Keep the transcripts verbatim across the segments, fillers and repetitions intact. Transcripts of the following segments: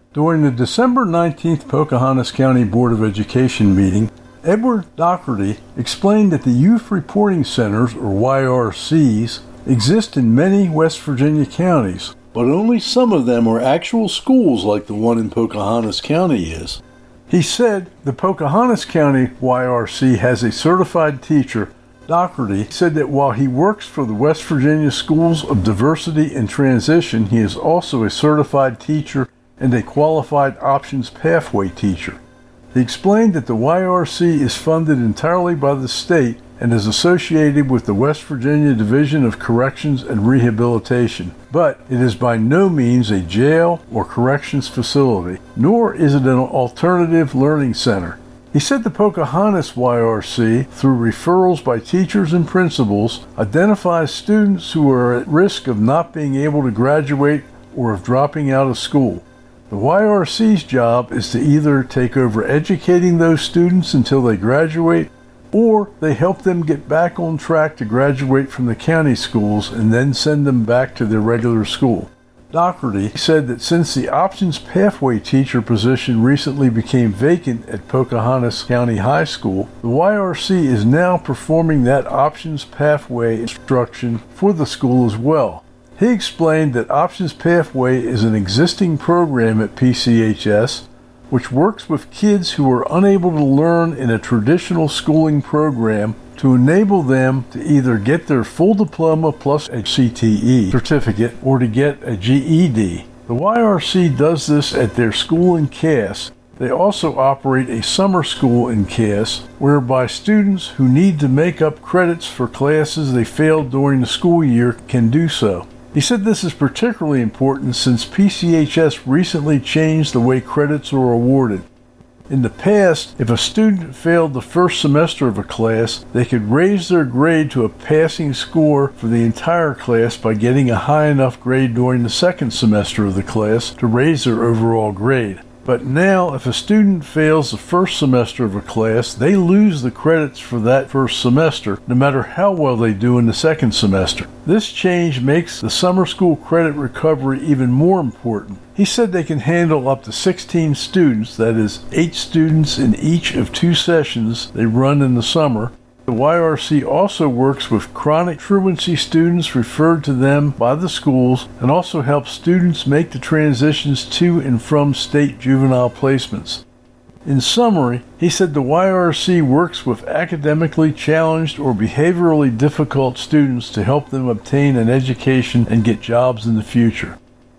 During the December nineteenth Pocahontas County Board of Education meeting, Edward Dougherty explained that the Youth Reporting Centers, or Y R Cs, exist in many West Virginia counties, but only some of them are actual schools like the one in Pocahontas County is. He said the Pocahontas County Y R C has a certified teacher. Dougherty said that while he works for the West Virginia Schools of Diversity and Transition, he is also a certified teacher and a qualified options pathway teacher. He explained that the Y R C is funded entirely by the state and is associated with the West Virginia Division of Corrections and Rehabilitation, but it is by no means a jail or corrections facility, nor is it an alternative learning center. He said the Pocahontas Y R C, through referrals by teachers and principals, identifies students who are at risk of not being able to graduate or of dropping out of school. The Y R C's job is to either take over educating those students until they graduate, or they help them get back on track to graduate from the county schools and then send them back to their regular school. Dougherty said that since the options pathway teacher position recently became vacant at Pocahontas County High School, the Y R C is now performing that options pathway instruction for the school as well. He explained that Options Pathway is an existing program at P C H S which works with kids who are unable to learn in a traditional schooling program to enable them to either get their full diploma plus a C T E certificate or to get a G E D. The Y R C does this at their school in Cass. They also operate a summer school in Cass, whereby students who need to make up credits for classes they failed during the school year can do so. He said this is particularly important since P C H S recently changed the way credits are awarded. In the past, if a student failed the first semester of a class, they could raise their grade to a passing score for the entire class by getting a high enough grade during the second semester of the class to raise their overall grade. But now, if a student fails the first semester of a class, they lose the credits for that first semester, no matter how well they do in the second semester. This change makes the summer school credit recovery even more important. He said they can handle up to sixteen students, that is, eight students in each of two sessions they run in the summer. The Y R C also works with chronic truancy students referred to them by the schools and also helps students make the transitions to and from state juvenile placements. In summary, he said the Y R C works with academically challenged or behaviorally difficult students to help them obtain an education and get jobs in the future.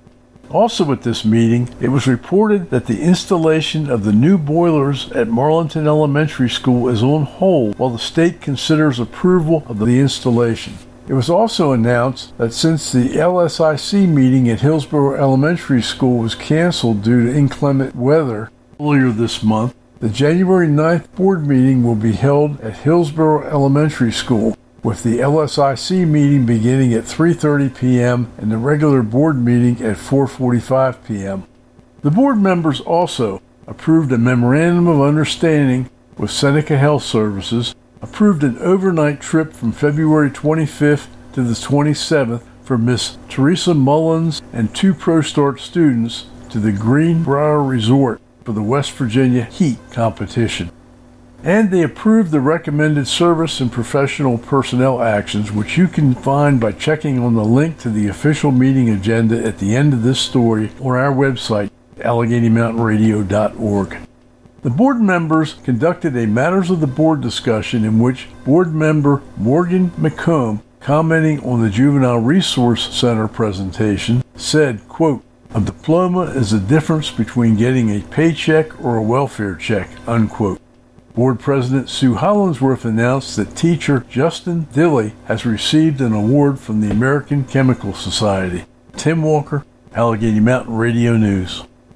Also at this meeting, it was reported that the installation of the new boilers at Marlinton Elementary School is on hold while the state considers approval of the installation. It was also announced that since the L S I C meeting at Hillsborough Elementary School was canceled due to inclement weather earlier this month, the January ninth board meeting will be held at Hillsborough Elementary School, with the L S I C meeting beginning at three thirty p.m. and the regular board meeting at four forty-five p.m. The board members also approved a memorandum of understanding with Seneca Health Services, approved an overnight trip from February twenty-fifth to the twenty-seventh for Miss Teresa Mullins and two ProStart students to the Greenbrier Resort for the West Virginia Heat competition. And they approved the recommended service and professional personnel actions, which you can find by checking on the link to the official meeting agenda at the end of this story on our website, Allegheny Mountain Radio dot org. The board members conducted a Matters of the Board discussion in which board member Morgan McComb, commenting on the Juvenile Resource Center presentation, said, quote, "A diploma is the difference between getting a paycheck or a welfare check," unquote. Board President Sue Hollingsworth announced that teacher Justin Dilley has received an award from the American Chemical Society. Tim Walker, Allegheny Mountain Radio News.